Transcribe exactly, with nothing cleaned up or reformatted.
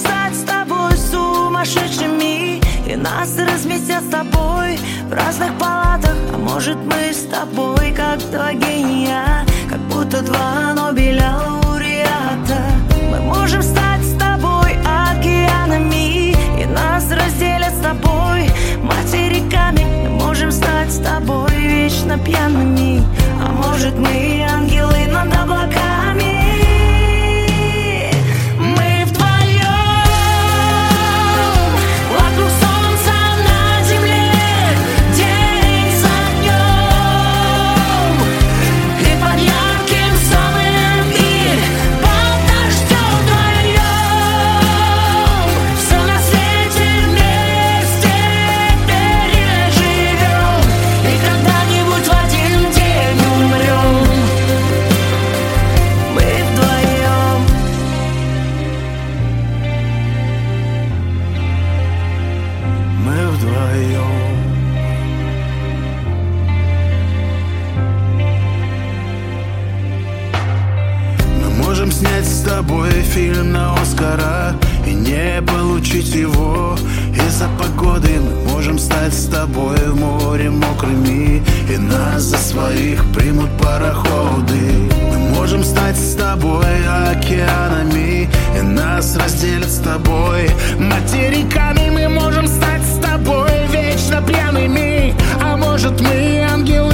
стать с тобой сумасшедшими, и нас разместят с тобой в разных палатах. А может, мы с тобой как два гения, как будто два Нобеля лауреата. Мы можем стать с тобой океанами, и нас разделят с тобой материками. Мы можем стать с тобой вечно пьяными, а может, мы ангелы над облаками. Мы вдвоем вокруг солнца на земле, день за днем, и под ярким солнцем, и под дождем вдвоем. Все на свете вместе переживем, и когда-нибудь в один день умрем. Мы вдвоем. Мы вдвоем. Мы можем снять с тобой фильм на Оскара и не получить его из-за погоды. Мы можем стать с тобой в море мокрыми, и нас за своих примут пароходы. Мы можем стать с тобой океанами, и нас разделят с тобой материками. Мы можем стать с тобой вечно пьяными, а может, мы ангелы